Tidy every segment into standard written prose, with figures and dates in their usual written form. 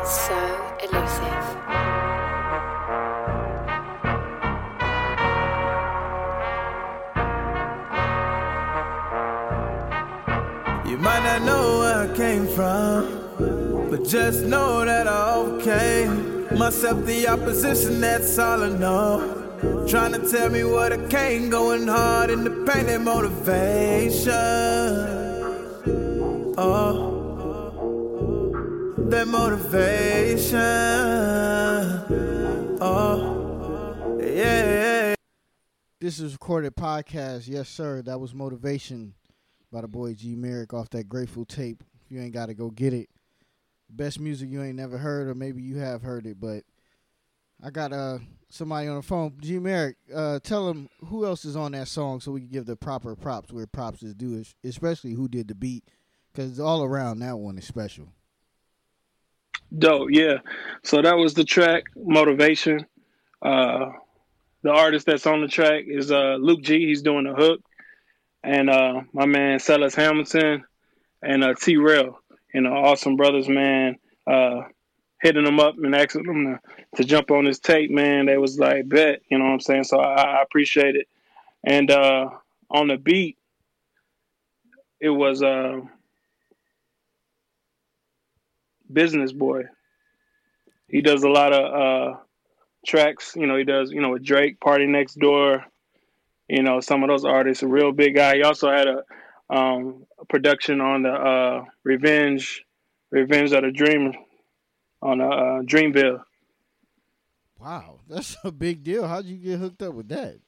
So elusive. You might not know where I came from, but just know that I overcame myself, the opposition, that's all I know. Trying to tell me what I can't, going hard in the pain, that motivation. Oh, that motivation. Oh, yeah. This is recorded podcast. Yes, sir. That was Motivation by the boy G Merrick off that Grateful tape. If you ain't got to go get it. Best music you ain't never heard, or maybe you have heard it, but I got somebody on the phone. G Merrick, tell him who else is on that song so we can give the proper props where props is due, especially who did the beat, because all around that one is special. Dope, yeah. So that was the track, Motivation. The artist that's on the track is Luke G. He's doing the hook. And my man, Silas Hamilton and T-Rail. Awesome brothers, man. Hitting them up and asking them to jump on this tape, man. They was like, bet, you know what I'm saying? So I appreciate it. And on the beat, it was Business Boy. He does a lot of tracks. He does, with Drake, Party Next Door. Some of those artists, a real big guy. He also had a production on the Revenge of the Dreamer on Dreamville. Wow, that's a big deal. How'd you get hooked up with that?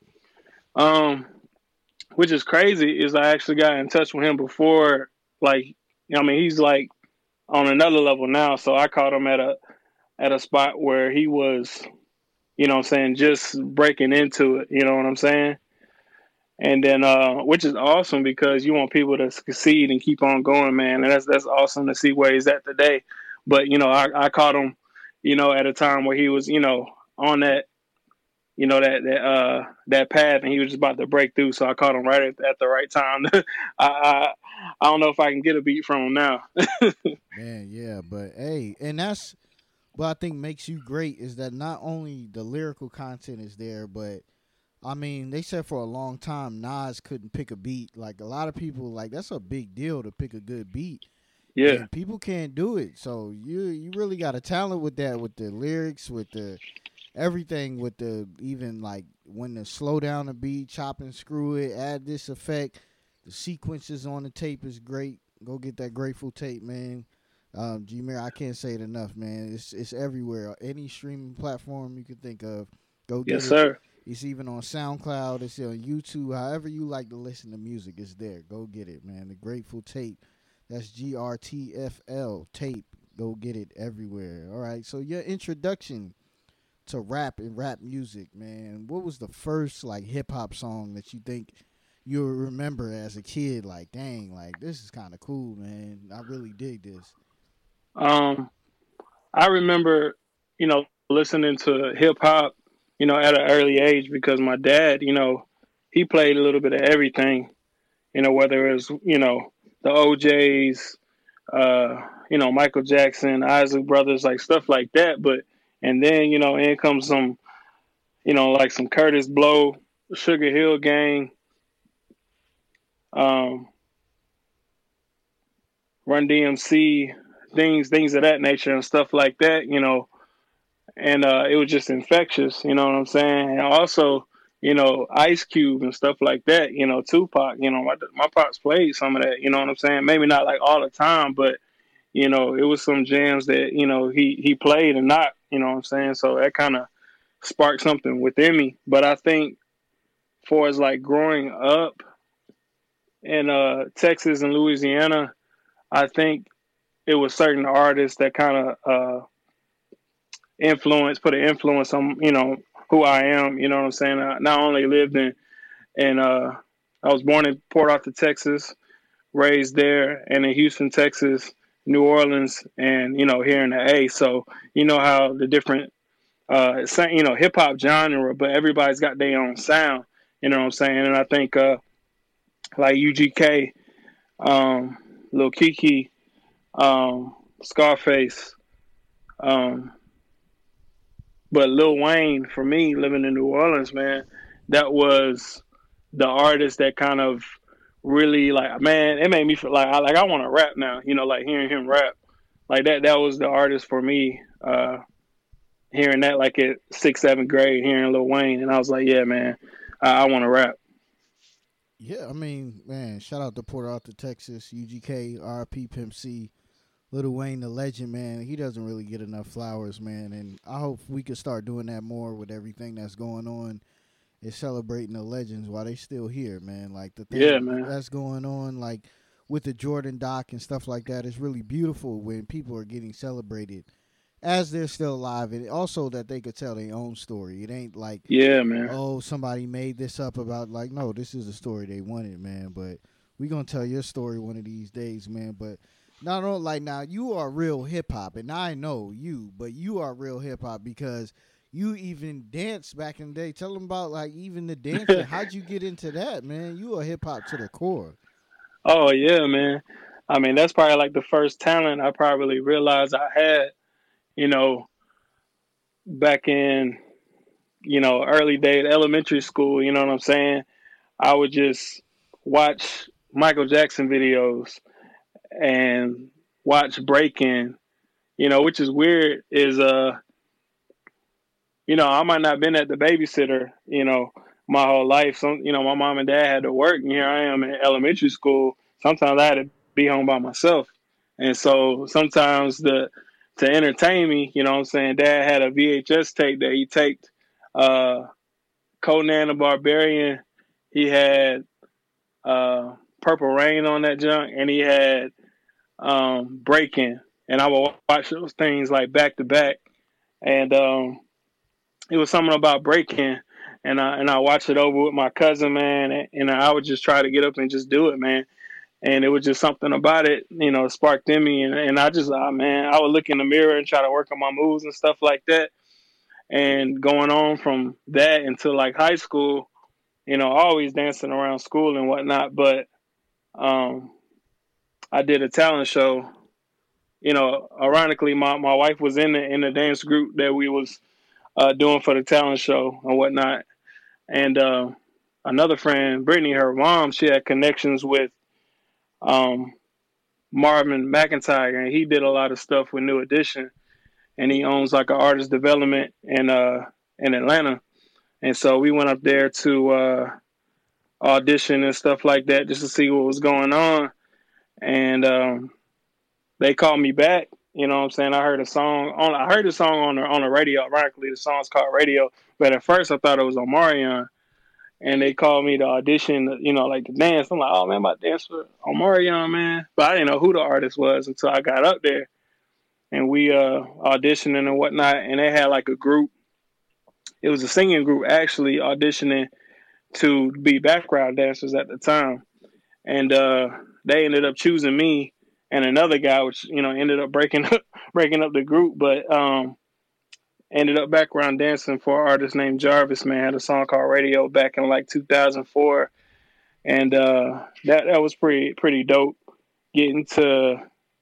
Which is crazy is I actually got in touch with him before. He's like on another level now. So I caught him at a spot where he was, just breaking into it. You know what I'm saying? And then, which is awesome because you want people to succeed and keep on going, man. And that's awesome to see where he's at today. But, I caught him, at a time where he was, on that, that path, and he was just about to break through. So I caught him right at the right time. I don't know if I can get a beat from him now. Man, yeah, but hey, and that's what I think makes you great is that not only the lyrical content is there, but I mean, they said for a long time Nas couldn't pick a beat. Like a lot of people, like that's a big deal to pick a good beat. Yeah, and people can't do it. So you really got a talent with that, with the lyrics, with the everything, with the even like when to slow down the beat, chop and screw it, add this effect. The sequences on the tape is great. Go get that Grateful tape, man. G Merrick, I can't say it enough, man. It's everywhere. Any streaming platform you can think of, go get it. Yes, sir. It's even on SoundCloud. It's on YouTube. However you like to listen to music, it's there. Go get it, man. The Grateful tape. That's GRTFL tape. Go get it everywhere. All right. So your introduction to rap and rap music, man. What was the first like hip hop song that you think you remember as a kid? Like, dang, like this is kind of cool, man. I really dig this. I remember, listening to hip hop, at an early age because my dad, he played a little bit of everything, whether it was, the OJs, Michael Jackson, Isaac Brothers, like stuff like that. And then, in comes some, like some Curtis Blow, Sugar Hill Gang, Run DMC, things of that nature and stuff like that, and it was just infectious, you know what I'm saying? And also, Ice Cube and stuff like that, Tupac, my pops played some of that, you know what I'm saying? Maybe not like all the time, but, it was some jams that, he played and not, you know what I'm saying? So that kind of sparked something within me. But I think for as like growing up in Texas and Louisiana, I think it was certain artists that kind of put an influence on, who I am, you know what I'm saying? I not only lived I was born in Port Arthur, Texas, raised there, and in Houston, Texas, New Orleans, and, here in the A. So, how the different, hip hop genre, but everybody's got their own sound, you know what I'm saying? And I think, like UGK, Lil Kiki, Scarface, Um, but Lil Wayne, for me, living in New Orleans, man, that was the artist that kind of really like, man, it made me feel like I want to rap now. You know, like hearing him rap, like that was the artist for me. Hearing that like at sixth, seventh grade, hearing Lil Wayne, and I was like, yeah, man, I want to rap. Yeah, I mean, man, shout out to Port Arthur, Texas, UGK, RP Pimp C, Lil Wayne, the legend, man. He doesn't really get enough flowers, man, and I hope we can start doing that more with everything that's going on. Is celebrating the legends while they still here, man. Like the Yeah, thing man. that's going on, like with the Jordan doc and stuff like that, it's really beautiful when people are getting celebrated as they're still alive, and also that they could tell their own story. It ain't like, Yeah, man. oh, somebody made this up about, like, no, this is the story they wanted, man. But we gonna tell your story one of these days, man. But not only like now, you are real hip hop, and I know you, but you are real hip hop because you even danced back in the day. Tell them about like even the dancing. How'd you get into that, man? You are hip hop to the core. Oh yeah, man. I mean, that's probably like the first talent I probably realized I had. You know, back in early days, elementary school. You know what I'm saying? I would just watch Michael Jackson videos and watch breaking. Which is weird. Is I might not have been at the babysitter. My whole life. My mom and dad had to work, and here I am in elementary school. Sometimes I had to be home by myself, and so sometimes to entertain me, you know what I'm saying, Dad had a VHS tape that he taped uh, Conan the Barbarian. He had Purple Rain on that junk, and he had Breaking. And I would watch those things like back to back. And it was something about Breaking, and I watched it over with my cousin, man, and I would just try to get up and just do it, man. And it was just something about it, sparked in me. And I just, man, I would look in the mirror and try to work on my moves and stuff like that. And going on from that until like high school, always dancing around school and whatnot. But um, I did a talent show. Ironically, my wife was in the dance group that we was doing for the talent show and whatnot. And another friend, Brittany, her mom, she had connections with um, Marvin McIntyre, and he did a lot of stuff with New Edition, and he owns like an artist development in Atlanta. And so we went up there to audition and stuff like that just to see what was going on. And they called me back. You know what I'm saying? I heard the song on the radio. Ironically, the song's called Radio, but at first I thought it was Omarion. And they called me to audition, like to dance. I'm like, oh man, I'm about to dance for Omarion, man. But I didn't know who the artist was until I got up there. And we auditioning and whatnot. And they had like a group. It was a singing group actually auditioning to be background dancers at the time. And they ended up choosing me and another guy, which, ended up breaking up the group. But ended up background dancing for an artist named Jarvis, man. Had a song called Radio back in like 2004. And that was pretty dope. Getting to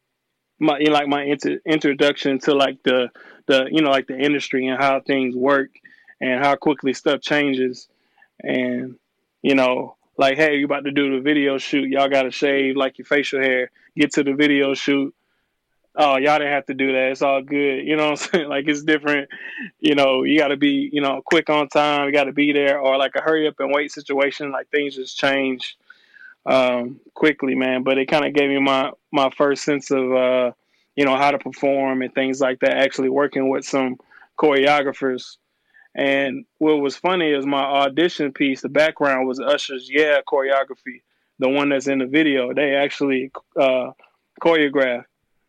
my introduction to like the like the industry and how things work and how quickly stuff changes. And like, hey, you about to do the video shoot, y'all gotta shave like your facial hair, get to the video shoot. Oh, y'all didn't have to do that. It's all good. You know what I'm saying? Like, it's different. You got to be, quick on time. You got to be there. Or like a hurry up and wait situation. Like, things just change quickly, man. But it kind of gave me my first sense of, how to perform and things like that, actually working with some choreographers. And what was funny is my audition piece, the background was Usher's Yeah choreography, the one that's in the video. They actually choreographed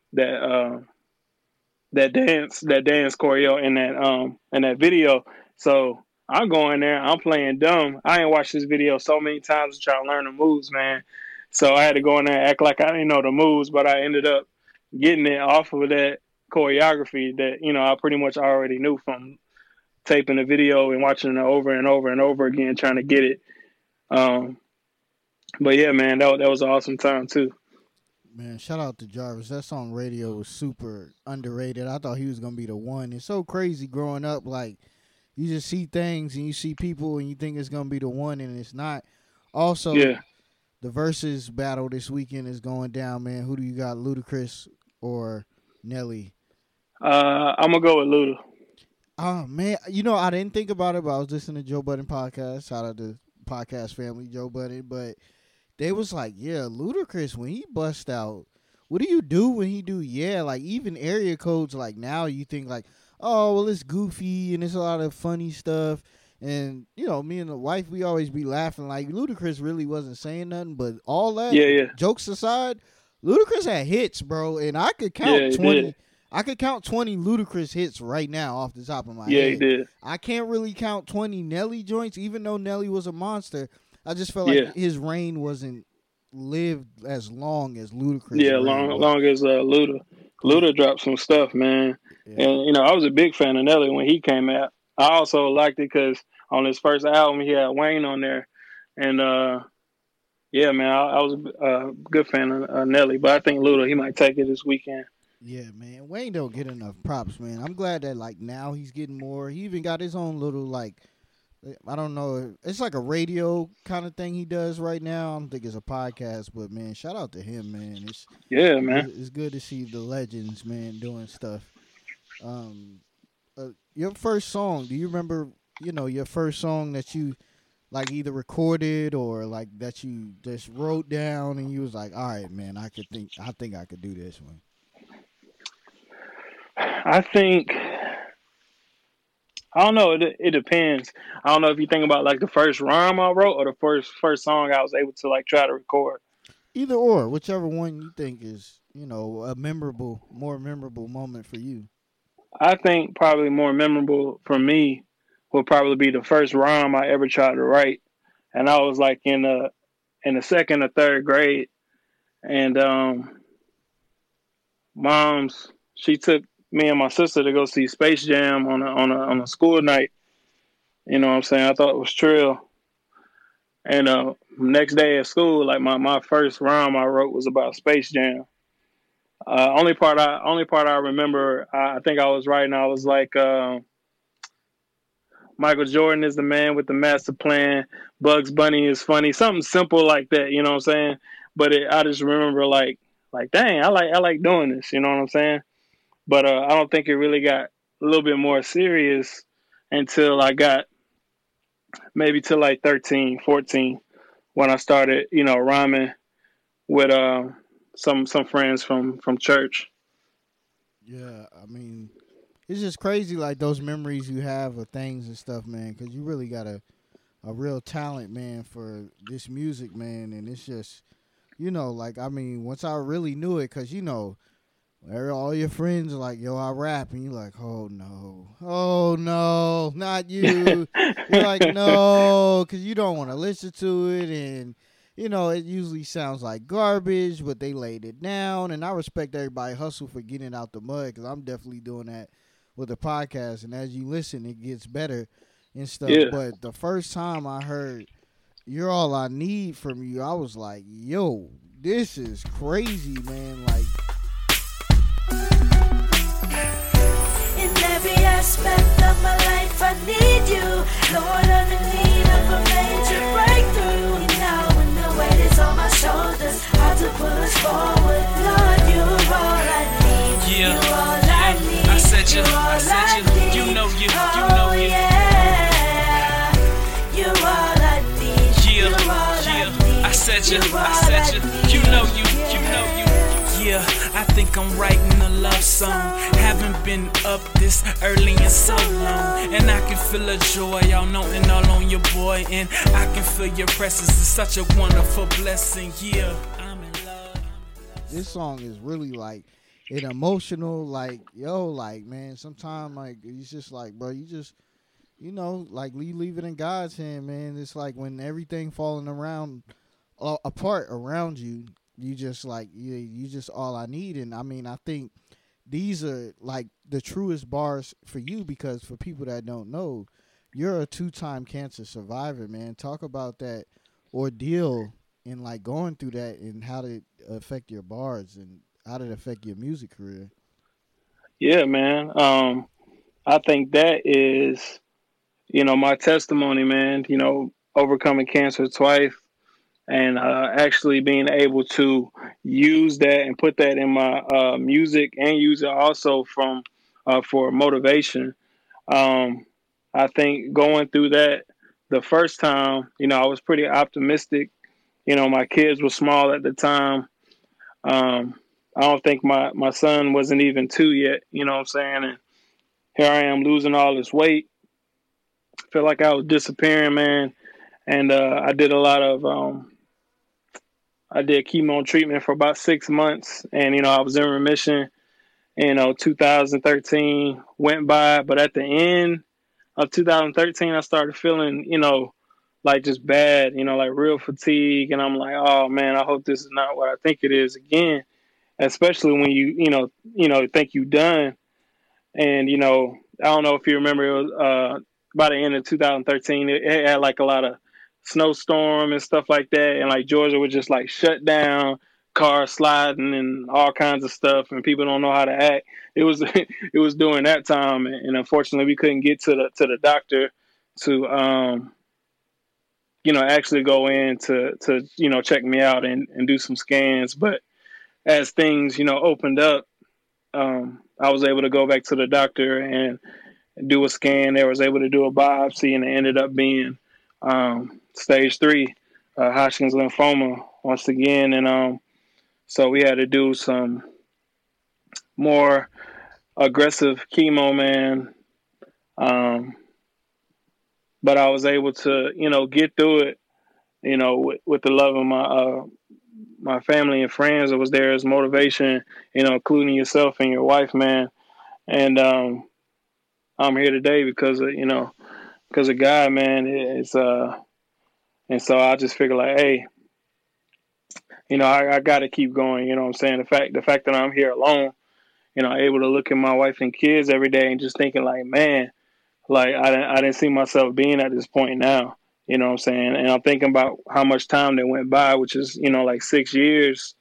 that dance choreo in that video. So I'm going there, I'm playing dumb. I ain't watched this video so many times to try to learn the moves, man. So I had to go in there and act like I didn't know the moves, but I ended up getting it off of that choreography that I pretty much already knew from taping the video and watching it over and over and over again, trying to get it. But yeah, man, that was an awesome time too. Man, shout out to Jarvis. That song Radio was super underrated. I thought he was gonna be the one. It's so crazy growing up, like you just see things and you see people and you think it's gonna be the one and it's not. Also, Yeah. the versus battle this weekend is going down, man. Who do you got, Ludacris or Nelly? I'm gonna go with Luda. Oh man, I didn't think about it, but I was listening to Joe Budden podcast. Shout out to podcast family, Joe Budden. But they was like, yeah, Ludacris when he bust out. What do you do when he do? Yeah, like even area codes. Like now you think like, oh well, it's goofy and it's a lot of funny stuff. And me and the wife, we always be laughing like Ludacris really wasn't saying nothing, but all that jokes aside, Ludacris had hits, bro, and I could count 20. Did. I could count 20 Ludacris hits right now off the top of my head. Yeah, he did. I can't really count 20 Nelly joints, even though Nelly was a monster. I just felt like his reign wasn't lived as long as Ludacris. Yeah, long as Luda. Luda dropped some stuff, man. Yeah. And, I was a big fan of Nelly when he came out. I also liked it because on his first album, he had Wayne on there. And, yeah, man, I was a good fan of Nelly. But I think Luda, he might take it this weekend. Yeah, man. Wayne don't get enough props, man. I'm glad that, like, now he's getting more. He even got his own little, like, I don't know. It's like a radio kind of thing he does right now. I don't think it's a podcast, but, man, shout out to him, man. Man. It's good to see the legends, man, doing stuff. Your first song, do you remember, your first song that you, like, either recorded or, like, that you just wrote down and you was like, all right, man, I think I could do this one? I think, I don't know. It depends. I don't know if you think about like the first rhyme I wrote or the first song I was able to like try to record. Either or, whichever one you think is, a more memorable moment for you. I think probably more memorable for me would probably be the first rhyme I ever tried to write, and I was like in the second or third grade, and she took me and my sister to go see Space Jam on a school night. You know what I'm saying? I thought it was trill. And next day at school, like my first rhyme I wrote was about Space Jam. Only part I remember, I think I was writing, I was like, Michael Jordan is the man with the master plan. Bugs Bunny is funny. Something simple like that, you know what I'm saying? But I just remember like, dang, I like doing this, you know what I'm saying? But I don't think it really got a little bit more serious until I got maybe to like 13, 14, when I started, rhyming with some friends from church. Yeah, I mean, it's just crazy, like those memories you have of things and stuff, man, because you really got a real talent, man, for this music, man, and it's just, like, I mean, once I really knew it, because, all your friends are like, yo, I rap. And you're like, oh, no, not you. You're like, no, because you don't want to listen to it. And, it usually sounds like garbage, but they laid it down. And I respect everybody hustle for getting out the mud, because I'm definitely doing that with the podcast. And as you listen, it gets better and stuff. Yeah. But the first time I heard You're All I Need from you, I was like, yo, this is crazy, man. Like, every aspect of my life I need you, Lord, I'm in need of a major breakthrough. Now when the weight is on my shoulders, hard to push forward, Lord, you're all I need. Yeah, you're all I need. I said you, you know you. Yeah, you're all I need. Yeah, you're all I need. I said you, you know you. Yeah, I think I'm writing a love song. Haven't been up this early in so long. And I can feel the joy, y'all knowing all on your boy. And I can feel your presence, it's such a wonderful blessing. Yeah, I'm in love. This song is really like an emotional, like, like, man, sometimes, like, it's just like, bro, you just, like, you leave it in God's hand, man. It's like when everything falling around, apart around you, you just like, you just all I need. And I mean, I think these are like the truest bars for you, because for people that don't know, you're a 2-time cancer survivor, man. Talk about that ordeal and like going through that, and how did it affect your bars, and how did it affect your music career? Yeah, man. I think that is, my testimony, man. Overcoming cancer twice, and actually being able to use that and put that in my music, and use it also from for motivation. Um, I think going through that the first time, I was pretty optimistic. My kids were small at the time. Um, I don't think my son wasn't even 2 yet. You know what I'm saying? And here I am losing all this weight. Feel like I was disappearing, man. And I did chemo treatment for about 6 months, and I was in remission. 2013 went by, but at the end of 2013, I started feeling, like just bad, like real fatigue, and I'm like, oh man, I hope this is not what I think it is again. Especially when think you done, and I don't know if you remember, it was by the end of 2013, it had like a lot of snowstorm and stuff like that, and like Georgia was just like shut down, cars sliding and all kinds of stuff, and people don't know how to act. It was it was during that time, and unfortunately we couldn't get to the doctor to actually go in to check me out and do some scans. But as things opened up, I was able to go back to the doctor and do a scan. They was able to do a biopsy, and it ended up being stage 3, Hodgkin's lymphoma once again. And so we had to do some more aggressive chemo, man. But I was able to, get through it, with the love of my family and friends that was there as motivation, including yourself and your wife, man. And I'm here today because of God, man. It's and so I just figure like, hey, I got to keep going. You know what I'm saying? The fact that I'm here alone, able to look at my wife and kids every day and just thinking like, man, like I didn't see myself being at this point now. You know what I'm saying? And I'm thinking about how much time that went by, which is like 6 years,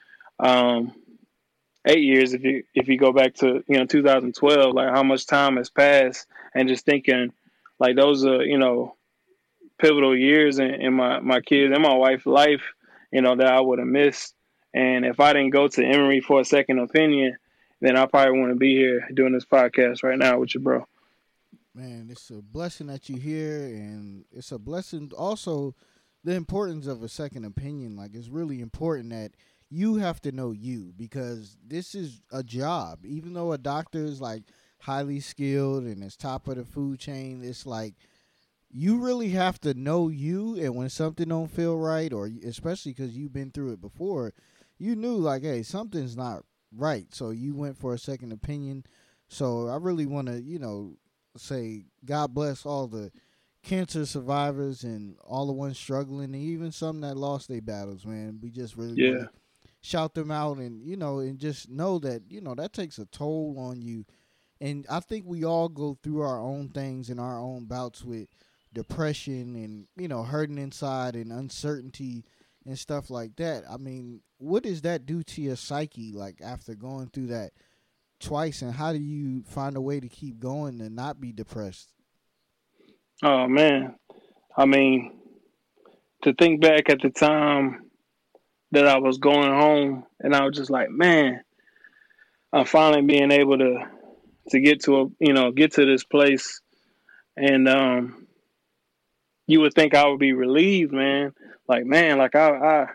8 years if you go back to 2012, like how much time has passed, and just thinking like those are pivotal years in my kids and my wife's life, that I would have missed. And if I didn't go to Emory for a second opinion, then I probably wouldn't be here doing this podcast right now with you, bro. Man, it's a blessing that you're here, and it's a blessing also the importance of a second opinion. Like, it's really important that you have to know you, because this is a job. Even though a doctor is like highly skilled and is top of the food chain, it's like you really have to know you. And when something don't feel right, or especially because you've been through it before, you knew like, hey, something's not right. So you went for a second opinion. So I really want to, say God bless all the cancer survivors and all the ones struggling, and even some that lost their battles, man. We just really want to shout them out, and and just know that that takes a toll on you. And I think we all go through our own things and our own bouts with depression and hurting inside and uncertainty and stuff like that. I mean, what does that do to your psyche, like after going through that twice, and how do you find a way to keep going and not be depressed? Oh man, I mean, to think back at the time that I was going home, and I was just like, man, I'm finally being able to get get to this place, and you would think I would be relieved, man. Like, man, like I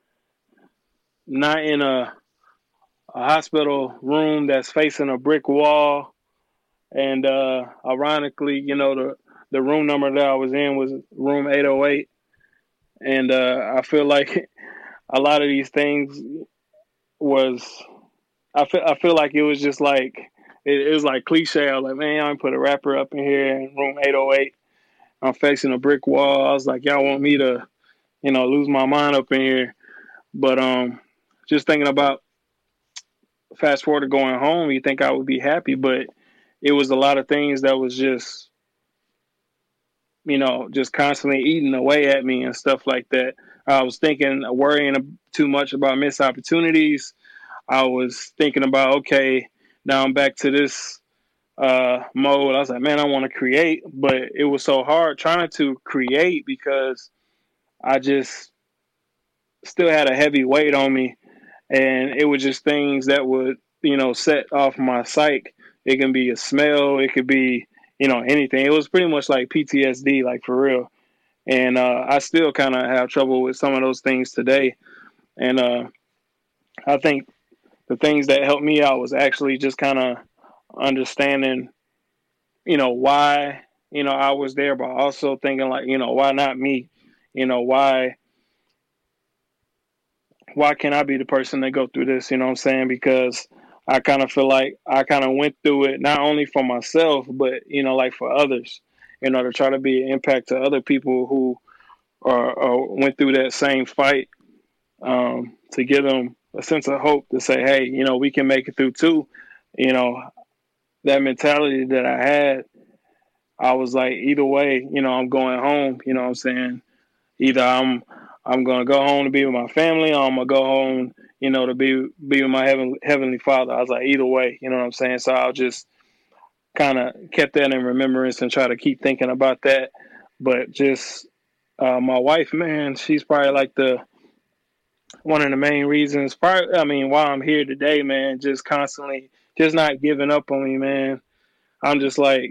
not in a hospital room that's facing a brick wall. And ironically, the room number that I was in was room 808. And I feel like a lot of these things was, I feel like it was just like, it was like cliche. I was like, man, I put a rapper up in here in room 808. I'm facing a brick wall. I was like, y'all want me to, lose my mind up in here. But just thinking about fast forward to going home, you think I would be happy, but it was a lot of things that was just just constantly eating away at me and stuff like that. I was worrying too much about missed opportunities. I was thinking about, okay, now I'm back to this mode. I was like, man, I want to create, but it was so hard trying to create because I just still had a heavy weight on me, and it was just things that would, set off my psyche. It can be a smell, it could be, anything. It was pretty much like PTSD, like for real. And I still kind of have trouble with some of those things today. And I think the things that helped me out was actually just kind of understanding, why, I was there, but also thinking like, why not me? Why can't I be the person that go through this? You know what I'm saying? Because I kind of feel like I kind of went through it not only for myself, but like for others. To try to be an impact to other people who went through that same fight, to give them a sense of hope to say, hey, we can make it through too. That mentality that I had, I was like, either way, I'm going home. You know what I'm saying? Either I'm gonna go home to be with my family, or I'm gonna go home, to be with my heavenly Father. I was like, either way, you know what I'm saying? So I'll just kind of kept that in remembrance and try to keep thinking about that. But just my wife, man, she's probably like one of the main reasons. Why I'm here today, man. Just constantly, just not giving up on me, man. I'm just like,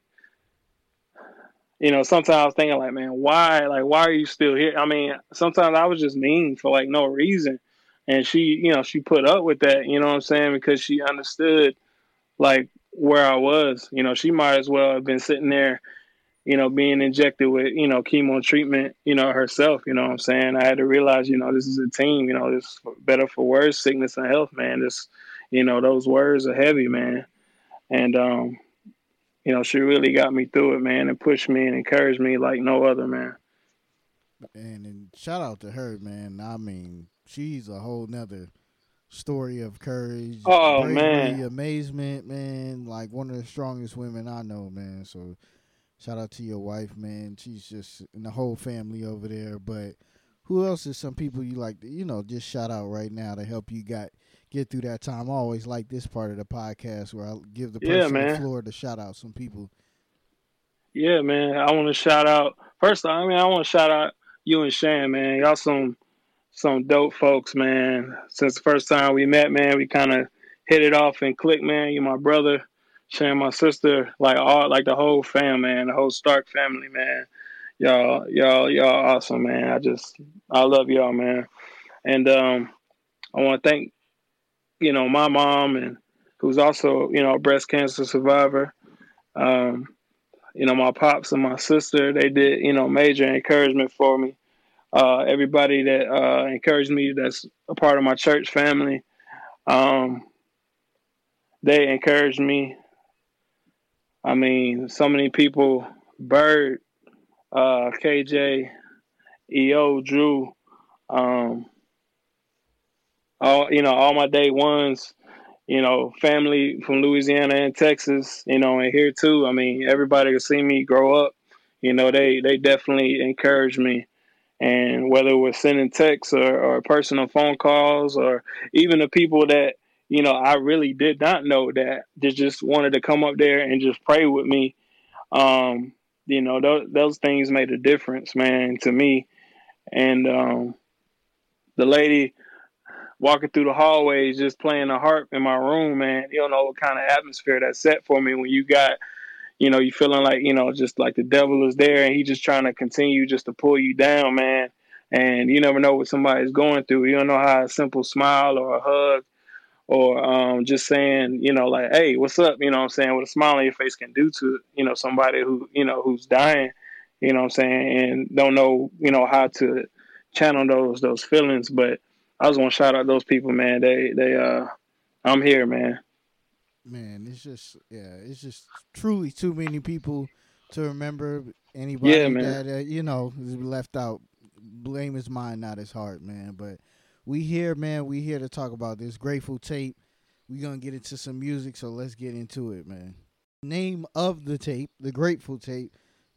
sometimes thinking like, man, why are you still here? I mean, sometimes I was just mean for like no reason. And she put up with that, you know what I'm saying? Because she understood like where I was, she might as well have been sitting there, being injected with, chemo treatment, herself, you know what I'm saying? I had to realize, this is a team, this better for worse, sickness and health, man. This, those words are heavy, man. And, she really got me through it, man, and pushed me and encouraged me like no other, man. And shout out to her, man. I mean, she's a whole nother story of courage, bravery, man, amazement, man. Like one of the strongest women I know, man. So shout out to your wife, man. She's just and the whole family over there. But who else is some people you like to, just shout out right now to help you get through that time? I always like this part of the podcast where I give the person the floor to shout out some people. Yeah, man. I want to shout out first. I want to shout out you and Shan, man. Y'all some dope folks, man. Since the first time we met, man, we kind of hit it off and clicked, man. You my brother, Shan my sister, like the whole fam, man, the whole Stark family, man. Y'all awesome, man. I love y'all, man. And I want to thank, my mom, and who's also, a breast cancer survivor. My pops and my sister, they did, major encouragement for me. Everybody that encouraged me, that's a part of my church family, they encouraged me. I mean, so many people, Bird, KJ, EO, Drew, all my day ones, family from Louisiana and Texas, and here too. I mean, everybody who see me grow up, they definitely encourage me. And whether we're sending texts or personal phone calls, or even the people that, I really did not know that just wanted to come up there and just pray with me. Those things made a difference, man, to me. And the lady walking through the hallways, just playing the harp in my room, man, you don't know what kind of atmosphere that set for me when you got, you feeling like, just like the devil is there and he just trying to continue just to pull you down, man. And you never know what somebody's going through. You don't know how a simple smile or a hug or just saying, like, hey, what's up? You know what I'm saying? What a smile on your face can do to, somebody who, who's dying, you know what I'm saying? And don't know, how to channel those feelings. But I just want to shout out those people, man. I'm here, man. Man, it's just truly too many people to remember. Anybody that is left out, blame is mine, not his heart, man. But we here, man. We here to talk about this Grateful tape. We're gonna get into some music, so let's get into it, man. Name of the tape, the Grateful tape.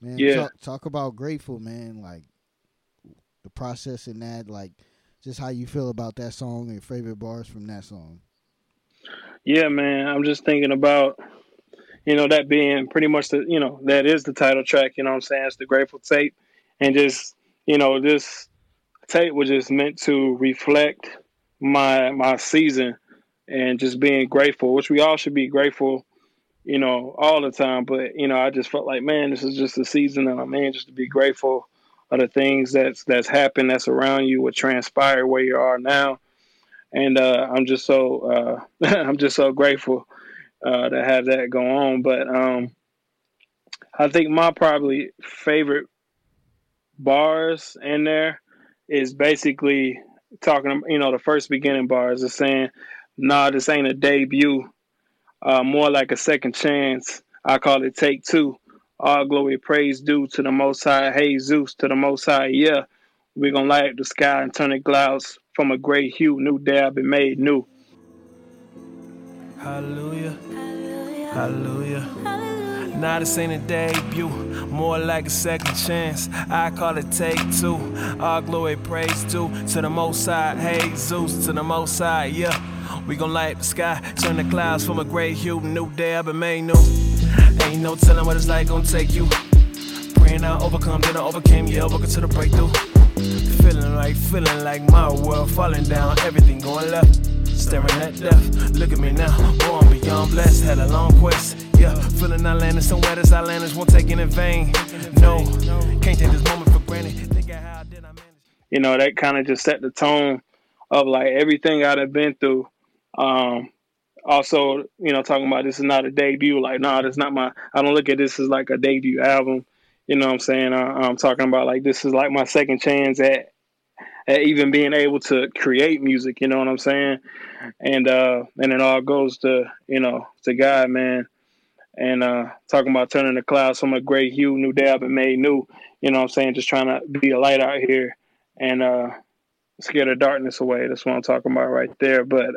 Man, Yeah. talk about grateful, man. Like the process in that, like just how you feel about that song and favorite bars from that song. Yeah, man. I'm just thinking about, that being pretty much that is the title track, you know what I'm saying? It's the Grateful Tape. And just, this tape was just meant to reflect my season and just being grateful, which we all should be grateful, all the time. But, I just felt like, man, this is just a season that I'm in, just to be grateful of the things that's happened, that's around you, what transpired where you are now. And I'm just so I'm just so grateful to have that go on. But I think my probably favorite bars in there is basically talking, the first beginning bars is saying, nah, this ain't a debut, more like a second chance. I call it take two. All glory, praise due to the Most High. Hey, Zeus, to the Most High. Yeah, we're going to light up the sky and turn the clouds from a gray hue. New day I've been made new. Hallelujah. Hallelujah. Nah, this ain't a debut, more like a second chance. I call it take two. All glory, praise due to the Most High. Hey, Zeus, to the Most High. Yeah, we gon' light the sky, turn the clouds from a gray hue. New day I've been made new. Ain't no telling what it's like gon' take you. Praying I overcome, then I overcame. Yeah, welcome to the breakthrough. Feeling like my world falling down, everything going left. Staring at death, look at me now, born beyond blessed. Had a long quest, yeah, feeling I landed somewhere this islanders won't take it in vain. No, can't take this moment for granted. Think of how did I manage? That kind of just set the tone of like everything I'd have been through. Also, talking about this is not a debut. Like, nah, that's not I don't look at this as like a debut album. You know what I'm saying? I'm talking about like this is like my second chance at even being able to create music. You know what I'm saying? And it all goes to to God, man. And talking about turning the clouds from a gray hue, new day I've been made new. You know what I'm saying? Just trying to be a light out here and scare the darkness away. That's what I'm talking about right there. But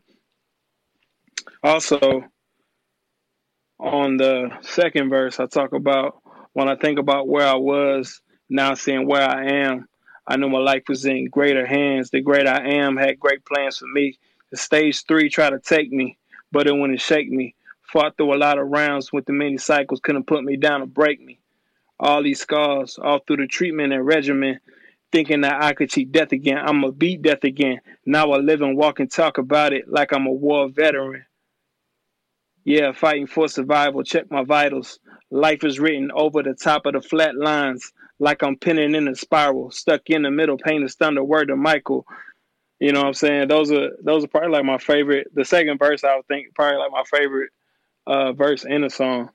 also on the second verse, I talk about when I think about where I was, now seeing where I am. I knew my life was in greater hands. The great I am had great plans for me. The stage 3 tried to take me, but it wouldn't shake me. Fought through a lot of rounds with the many cycles, couldn't put me down or break me. All these scars, all through the treatment and regimen, thinking that I could cheat death again. I'ma beat death again. Now I live and walk and talk about it like I'm a war veteran. Yeah, fighting for survival, check my vitals. Life is written over the top of the flat lines, like I'm pinning in a spiral, stuck in the middle, pain is thunder, word to Michael. You know what I'm saying? Those are probably like my favorite. The second verse, I would think, probably like my favorite verse in the song.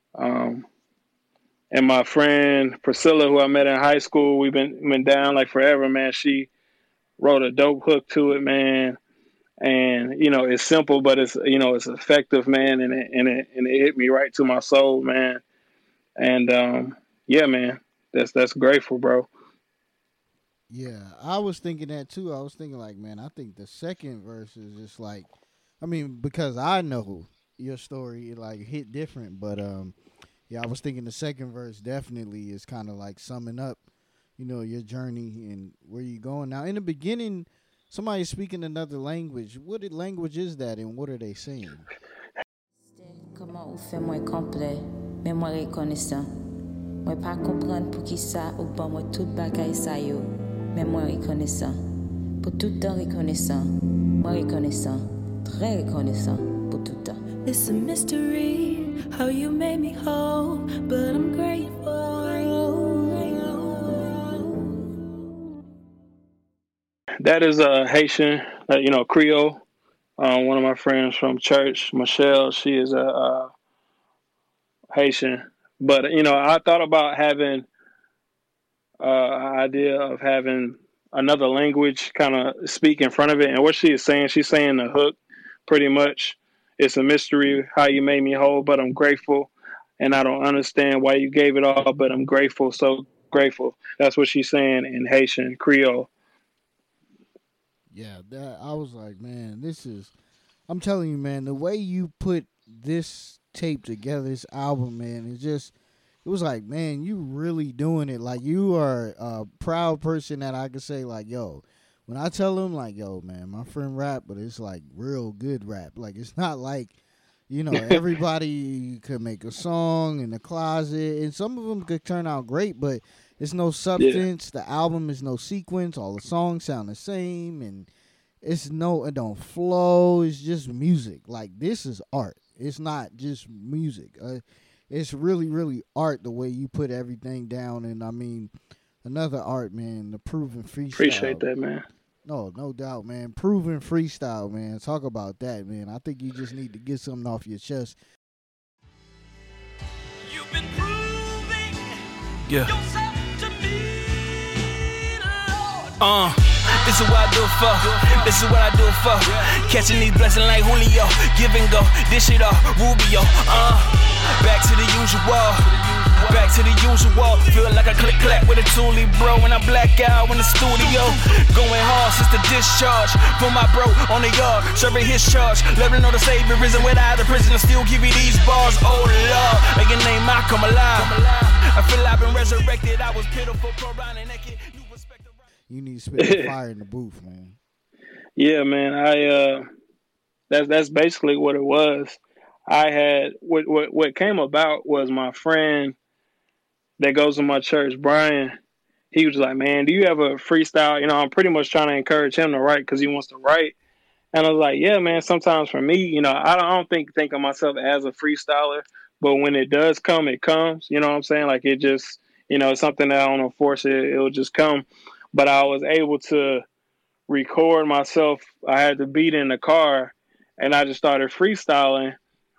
And my friend Priscilla, who I met in high school, we've been down like forever, man. She wrote a dope hook to it, man. And it's simple, but it's effective, man, and it hit me right to my soul, man. And yeah, man, that's grateful, bro. Yeah, I was thinking that too. I was thinking like, man, I think the second verse is just like, I mean, because I know your story, it like hit different, but yeah, I was thinking the second verse definitely is kind of like summing up, your journey and where you going. Now, in the beginning, somebody's speaking another language. What language is that, and what are they saying? Comment ou fait moi complet, mais moi reconnaissant. Moi pas comprendre pour qui ça ou pas moi tout bagaille ça yo, mais moi reconnaissant. Pour tout temps reconnaissant, moi reconnaissant, très reconnaissant pour tout temps. It's a mystery how you made me whole, but I'm grateful. That is a Haitian, Creole. One of my friends from church, Michelle, she is a Haitian. But I thought about having an idea of having another language kind of speak in front of it. And what she's saying the hook pretty much. It's a mystery how you made me whole, but I'm grateful. And I don't understand why you gave it all, but I'm grateful, so grateful. That's what she's saying in Haitian, Creole. Yeah, I was like, man, I'm telling you, man, the way you put this tape together, this album, man, it's just, it was like, man, you really doing it. Like, you are a proud person that I could say, like, yo, when I tell him, like, yo, man, my friend rap, but it's like real good rap. Like, it's not like, everybody could make a song in the closet, and some of them could turn out great, but it's no substance. The album is no sequence. All the songs sound the same, and it don't flow. It's just music. Like, this is art. It's not just music. It's really, really art the way you put everything down. And I mean, another art, man, the Proven Freestyle. Appreciate that, man. No doubt, man. Proven Freestyle, man. Talk about that, man. I think you just need to get something off your chest. You've been proving yourself to me, Lord. This is what I do it for. This is what I do it for. Catching these blessings like Julio. Give and go. This shit off Rubio. Back to the usual. Back to the usual. Feel like I click clap with a toolie, bro. When I black out in the studio. Going hard since the discharge. Put my bro on the yard. Serving his charge. Let him know the savior isn't without the prison. And still give you these bars. Oh Lord. Make a name, I come alive. I feel I've been resurrected. I was pitiful, crying and naked. You need to spit the fire in the booth, man. Yeah, man. That's basically what it was. I had what came about was my friend that goes to my church, Brian. He was like, man, do you have a freestyle? I'm pretty much trying to encourage him to write because he wants to write. And I was like, yeah, man, sometimes for me, I don't think of myself as a freestyler, but when it does come, it comes. You know what I'm saying? Like, it just, it's something that I don't force it. It'll just come. But I was able to record myself. I had the beat in the car and I just started freestyling.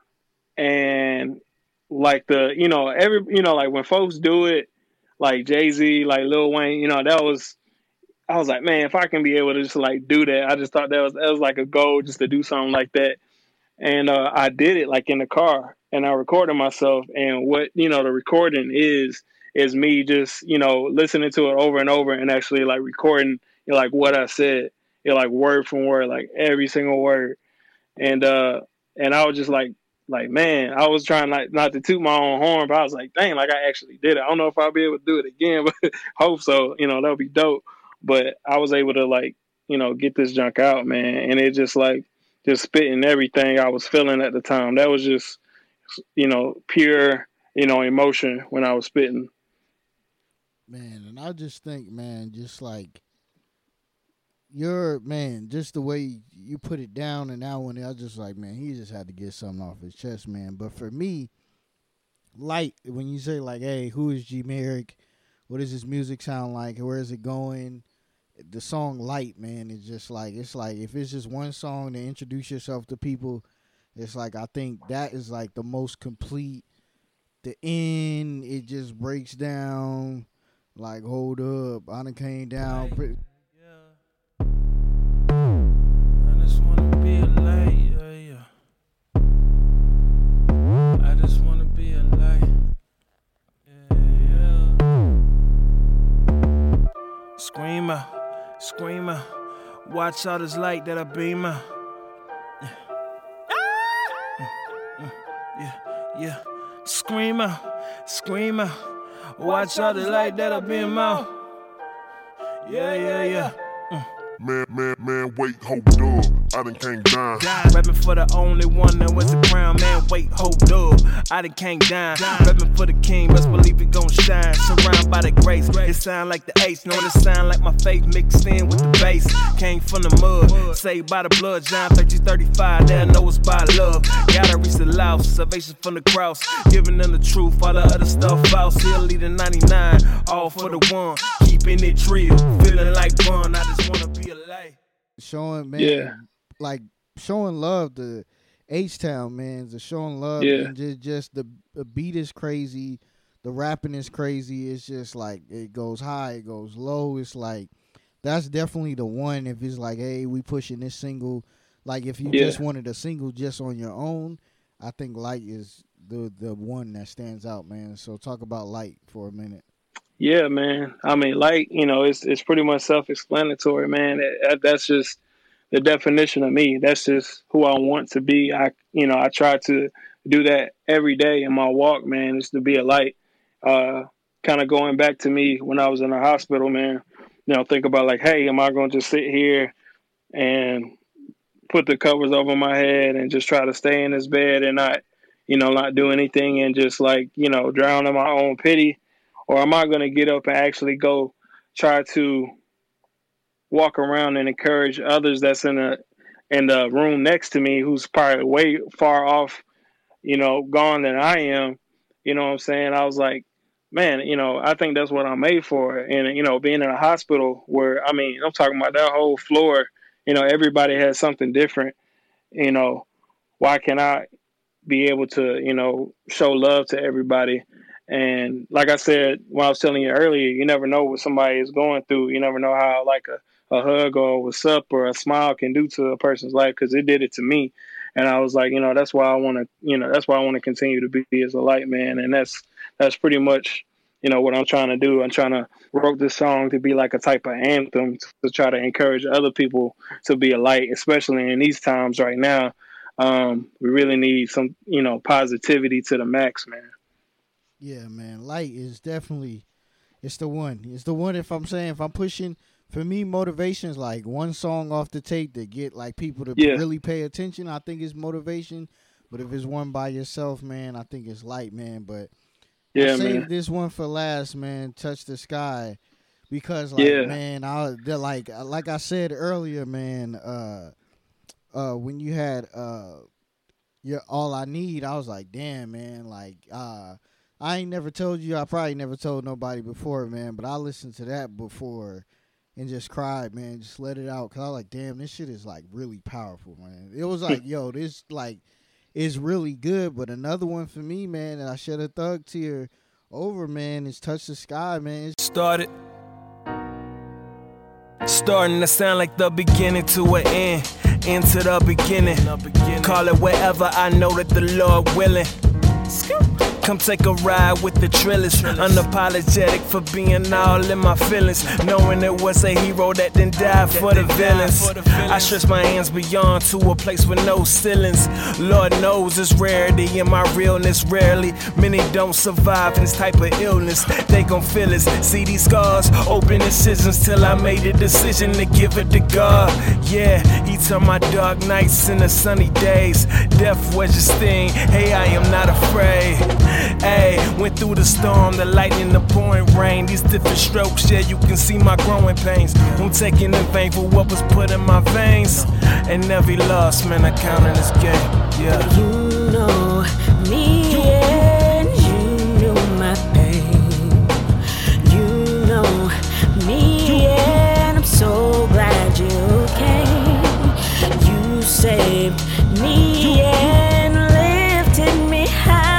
And like like when folks do it, like Jay-Z, like Lil Wayne, I was like, man, if I can be able to just like do that, I just thought that was like a goal just to do something like that. And I did it like in the car and I recorded myself. And what, the recording is me just, listening to it over and over and actually like recording, like what I said, like word from word, like every single word. And I was just like, man, I was trying not to toot my own horn, but I was like, dang, like I actually did it. I don't know if I'll be able to do it again, but hope so. That'll be dope. But I was able to like, get this junk out, man. And it just like, just spitting everything I was feeling at the time. That was just, pure, emotion when I was spitting. Man, and I just think, man, just like just the way you put it down and that one, I was just like, man, he just had to get something off his chest, man. But for me, Light, when you say like, hey, who is G Merrick? What does his music sound like? Where is it going? The song Light, man, is just like, it's like if it's just one song to introduce yourself to people, it's like I think that is like the most complete. The end, it just breaks down. Like, hold up, I done came down. I just wanna be a light, yeah. I just wanna be a light, yeah. Screamer, screamer, watch all this light that I beam out. Yeah. Screamer, screamer, watch all the light that I beam out. Yeah. Man, wait, hold up. I done came down. Rapping for the only one that was the crown. Man, wait, hold up. I done came down. Rapping for the king, best believe it gon' shine. Surrounded by the grace. It sound like the ace. Know it sound like my faith mixed in with the bass. Came from the mud, saved by the blood. John 30:35, they know it's by love. Gotta reach the lost, salvation from the cross. Giving them the truth, all the other stuff out. Still leading 99, all for the one. Keeping it real, feeling like fun. I just wanna be a light. Showing, man, like showing love to H-Town, man. The showing love, and just the beat is crazy, the rapping is crazy. It's just like it goes high, it goes low. It's like that's definitely the one. If it's like, hey, we pushing this single, like if you just wanted a single just on your own, I think Light is the one that stands out, man. So talk about Light for a minute. Yeah, man. I mean, Light, it's pretty much self-explanatory, man. That's just the definition of me. That's just who I want to be. I try to do that every day in my walk, man, is to be a light. kind of going back to me when I was in the hospital, man. Think about like, hey, am I going to just sit here and put the covers over my head and just try to stay in this bed and not do anything and just like, drown in my own pity? Or am I going to get up and actually go try to walk around and encourage others that's in the room next to me who's probably way far off, gone than I am? You know what I'm saying? I was like, man, I think that's what I'm made for. And, being in a hospital where, I'm talking about that whole floor, everybody has something different. Why can't I be able to, show love to everybody? And like I said, when I was telling you earlier, you never know what somebody is going through. You never know how like a hug or what's up or a smile can do to a person's life, because it did it to me. And I was like, that's why I want to, that's why I want to continue to be as a light, man. And that's pretty much, what I'm trying to do. I'm trying to wrote this song to be like a type of anthem to try to encourage other people to be a light, especially in these times right now. We really need some, positivity to the max, man. Yeah, man. Light is definitely, it's the one. It's the one. If I'm pushing, for me, motivation is like one song off the tape to get like people to really pay attention. I think it's motivation. But if it's one by yourself, man, I think it's Light, man. But I saved this one for last, man. Touch the Sky, because man, like I said earlier, man. When you had your All I Need, I was like, damn, man, like I ain't never told you. I probably never told nobody before, man. But I listened to that before and just cried, man. Just let it out, because I was like, damn, this shit is like really powerful, man. It was like, yo, this like is really good. But another one for me, man, and I shed a thug tear over, man, is Touch the Sky, man. Starting to sound like the beginning to an end. Into the beginning. Call it wherever, I know that the Lord willing. Come take a ride with the Trillers. Unapologetic for being all in my feelings, knowing it was a hero that then died for the villains. I stretch my hands beyond to a place with no ceilings. Lord knows it's rarity in my realness. Rarely, many don't survive in this type of illness. They gon' feel it. See these scars, open incisions till I made a decision to give it to God. Yeah, he turned my dark nights into sunny days. Death was your sting. Hey, I am not afraid. Ay, went through the storm, the lightning, the pouring rain. These different strokes, yeah, you can see my growing pains. Don't take it in vain for what was put in my veins. And every loss, man, I count in this game. Yeah. You know me and you know my pain. You know me and I'm so glad you came. You saved me and lifted me high.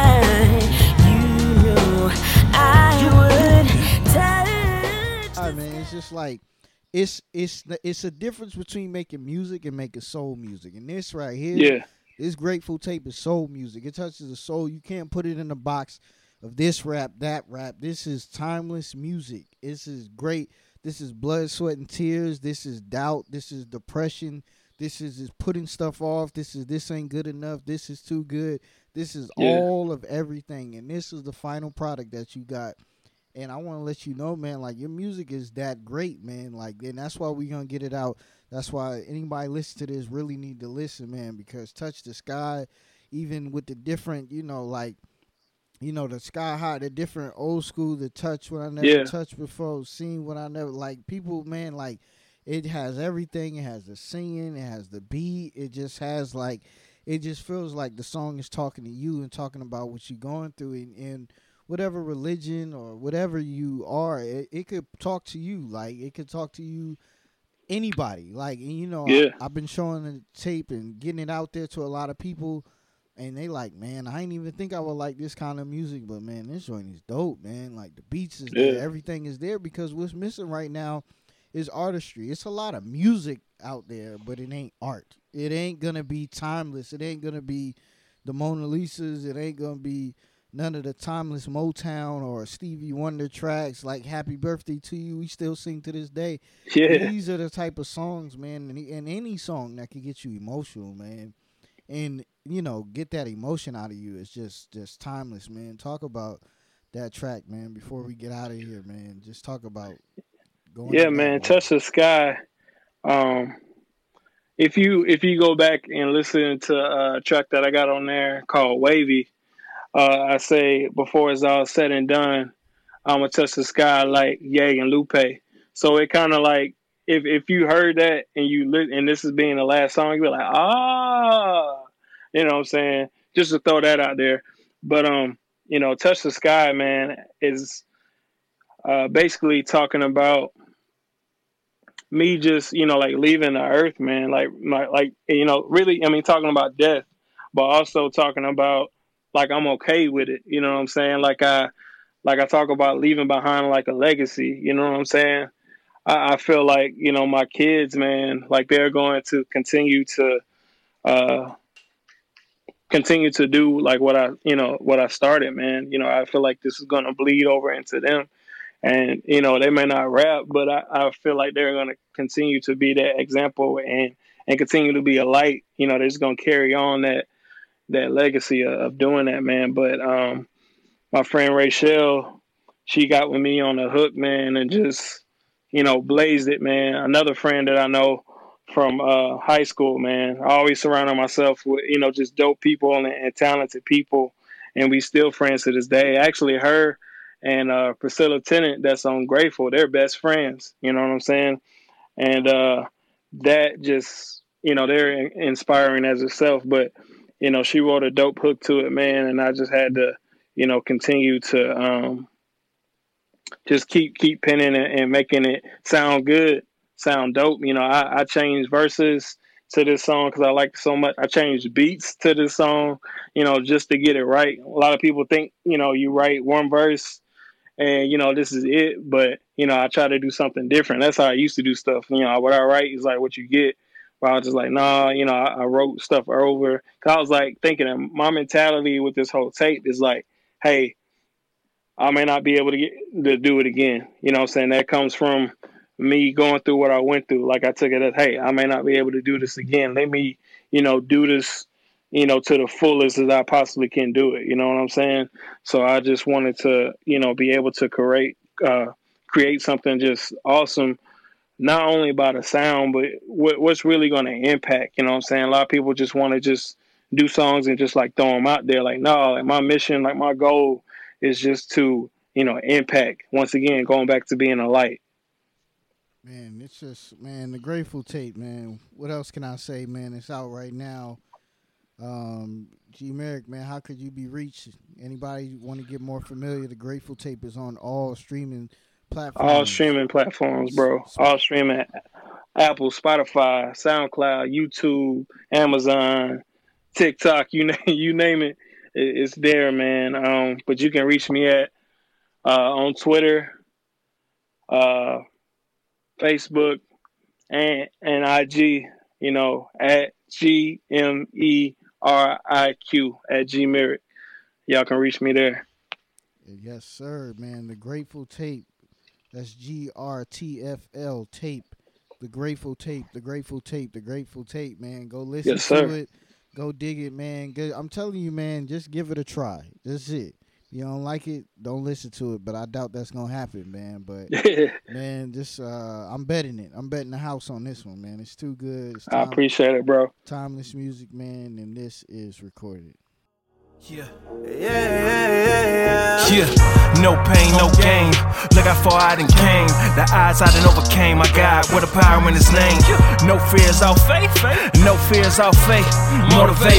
Man, it's just like it's a difference between making music and making soul music. And this right here, this Grateful Tape is soul music. It touches the soul. You can't put it in a box of this rap, that rap. This is timeless music. This is great. This is blood, sweat, and tears. This is doubt. This is depression. This is putting stuff off. This ain't good enough. This is too good. This is all of everything. And this is the final product that you got. And I want to let you know, man, like, your music is that great, man. Like, and that's why we're going to get it out. That's why anybody listen to this really need to listen, man, because Touch the Sky, even with the different, the Sky High, the different old school, the touch what I never touched before, seen what I never, like, people, man, like, it has everything. It has the singing. It has the beat. It just has, like, it just feels like the song is talking to you and talking about what you're going through. And whatever religion or whatever you are, it could talk to you. Like, it could talk to you, anybody. Like, and I've been showing the tape and getting it out there to a lot of people, and they like, man, I didn't even think I would like this kind of music, but man, this joint is dope, man. Like, the beats is there, everything is there, because what's missing right now is artistry. It's a lot of music out there, but it ain't art. It ain't gonna be timeless. It ain't gonna be the Mona Lisas. It ain't gonna be none of the timeless Motown or Stevie Wonder tracks like Happy Birthday to You. We still sing to this day. Yeah. These are the type of songs, man, and any song that can get you emotional, man. And, get that emotion out of you is just timeless, man. Talk about that track, man, before we get out of here, man. Just talk about going. Yeah, man, Touch the Sky. If you go back and listen to a track that I got on there called Wavy, I say before it's all said and done, I'm gonna touch the sky like Ye and Lupe. So it kind of like if you heard that and this is being the last song, you'll be like, you know what I'm saying? Just to throw that out there. But you know, Touch the Sky, man, is basically talking about me just, you know, like leaving the earth, man. Like you know, really, I mean, talking about death, but also talking about like I'm okay with it. You know what I'm saying? Like I talk about leaving behind like a legacy. You know what I'm saying? I feel like, you know, my kids, man, like they're going to continue to do like what I started, man. You know, I feel like this is going to bleed over into them. And, you know, they may not rap, but I feel like they're going to continue to be that example and continue to be a light. You know, they're just going to carry on that legacy of doing that, man. But my friend Rachel, she got with me on the hook, man, and just, you know, blazed it, man. Another friend that I know from high school, man. I always surrounded myself with, you know, just dope people and talented people, and we still friends to this day. Actually, her and Priscilla Tennant, that's on Grateful, they're best friends. You know what I'm saying? And that just, you know, they're inspiring as itself. But, you know, she wrote a dope hook to it, man, and I just had to, you know, continue to just keep penning it and making it sound good, sound dope. You know, I changed verses to this song because I like it so much. I changed beats to this song, you know, just to get it right. A lot of people think, you know, you write one verse and, you know, this is it. But, you know, I try to do something different. That's how I used to do stuff. You know, what I write is like what you get. But I was just like, nah, you know, I wrote stuff over. Because I was like thinking my mentality with this whole tape is like, hey, I may not be able to do it again. You know what I'm saying? That comes from me going through what I went through. Like I took it as, hey, I may not be able to do this again. Let me, you know, do this, you know, to the fullest as I possibly can do it. You know what I'm saying? So I just wanted to, you know, be able to create something just awesome, not only by the sound, but what's really going to impact. You know what I'm saying? A lot of people just want to just do songs and just like throw them out there. Like, no, like my mission, like my goal is just to, you know, impact. Once again, going back to being a light. Man, it's just, man, the Grateful tape, man. What else can I say, man? It's out right now. G Merrick, man, how could you be reached? Anybody want to get more familiar? The Grateful tape is on all streaming platforms. All streaming platforms, bro. All streaming. Apple, Spotify, SoundCloud, YouTube, Amazon, TikTok, you name it. It's there, man. But you can reach me at on Twitter, Facebook, and IG, you know, at GMERIQ at GMerick. Y'all can reach me there. Yes, sir, man. The Grateful tape. That's GRTFL tape. The Grateful tape. The Grateful tape. The Grateful tape, man. Go listen to it. Go dig it, man. Good. I'm telling you, man, just give it a try. That's it. You don't like it, don't listen to it. But I doubt that's going to happen, man. But, man, just I'm betting it. I'm betting the house on this one, man. It's too good. I appreciate it, bro. Timeless music, man, and this is recorded. Yeah. No pain, no gain. Look how far I done came. The odds I done overcame. My God, what a power in His name. No fears, all faith. No fears, all faith. Motivate.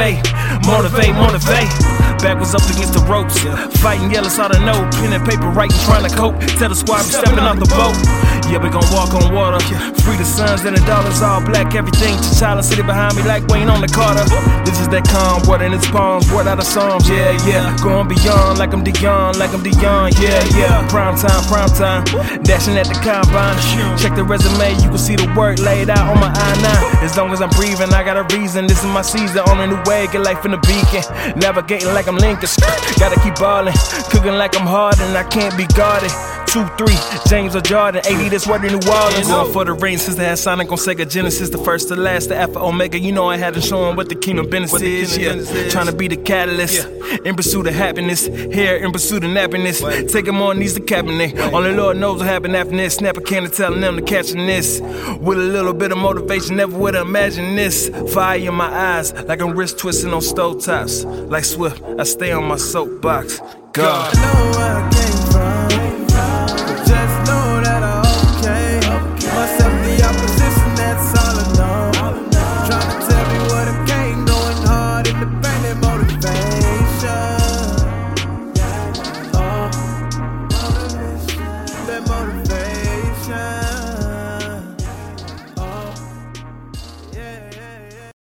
Backwards up against the ropes. Fighting yellow, so I know. Pen and paper, writing, trying to cope. Tell the squad I'm stepping off the boat. Yeah, we gon' walk on water. Free the sons and the daughters, all black, everything. T'Challa City behind me like Wayne on the Carter. This is that calm, water in its palms, word out of Psalms, yeah. Going beyond like I'm Dion, yeah. Prime time. Dashing at the combine. Check the resume, you can see the work laid out on my I-9. As long as I'm breathing, I got a reason. This is my season, on a new way, get life in the beacon. Navigating like I'm Lincoln. Gotta keep ballin', cooking like I'm hard and I can't be guarded. 2-3, James or Jordan, 80, that's what the New Orleans. Going for the ring since they had Sonic on Sega Genesis, the first to last, the Alpha Omega. You know I had to show them what the kingdom business is. Trying to be the catalyst, in pursuit of happiness, here in pursuit of nappiness. Take them on these the cabinet. Only Lord knows what happened after this. Snap a can and telling them to catching this. With a little bit of motivation, never would have imagined this. Fire in my eyes, like I'm wrist twisting on stove tops. Like Swift, I stay on my soapbox. God. I know where I came from, but just know that I overcame myself, the opposition, that's all I know. Trying to tell me what it came, going hard, independent motivation. That motivation.